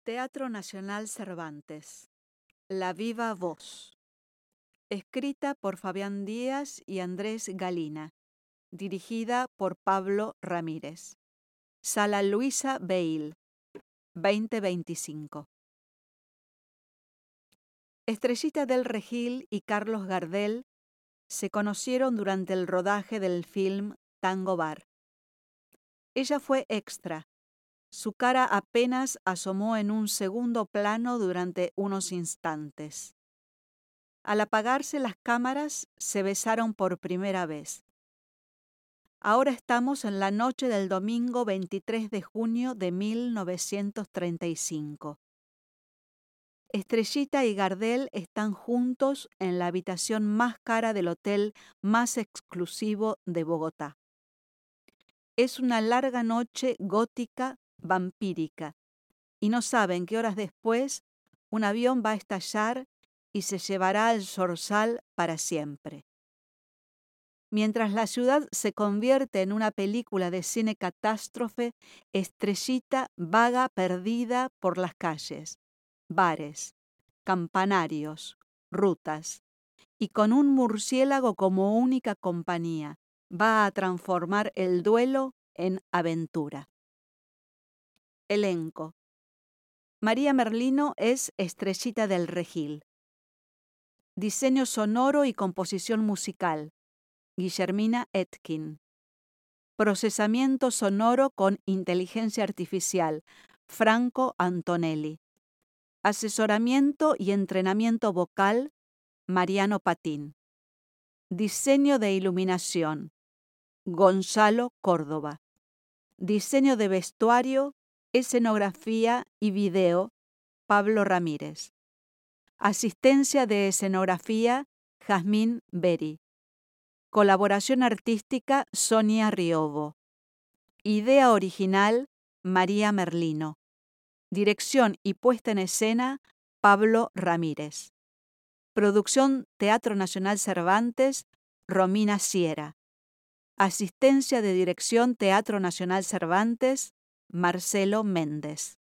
Teatro Nacional Cervantes. La viva voz. Escrita por Fabián Díaz y Andrés Galina. Dirigida por Pablo Ramírez. Sala Luisa Beil, 2025. Estrellita del Regil y Carlos Gardel se conocieron durante el rodaje del film Tango Bar. Ella fue extra. Su cara apenas asomó en un segundo plano durante unos instantes. Al apagarse las cámaras, se besaron por primera vez. Ahora estamos en la noche del domingo 23 de junio de 1935. Estrellita y Gardel están juntos en la habitación más cara del hotel más exclusivo de Bogotá. Es una larga noche gótica, vampírica, y no saben que horas después un avión va a estallar y se llevará al zorzal para siempre. Mientras la ciudad se convierte en una película de cine catástrofe, Estrellita vaga perdida por las calles, bares, campanarios, rutas, y con un murciélago como única compañía, va a transformar el duelo en aventura. Elenco. María Merlino es Estrellita del Regil. Diseño sonoro y composición musical. Guillermina Etkin. Procesamiento sonoro con inteligencia artificial. Franco Antonelli. Asesoramiento y entrenamiento vocal. Mariano Patín. Diseño de iluminación. Gonzalo Córdoba. Diseño de vestuario, escenografía y video. Pablo Ramírez. Asistencia de escenografía. Jazmín Beri. Colaboración artística, Sonia Riobo. Idea original, María Merlino. Dirección y puesta en escena, Pablo Ramírez. Producción Teatro Nacional Cervantes, Romina Sierra. Asistencia de dirección Teatro Nacional Cervantes, Marcelo Méndez.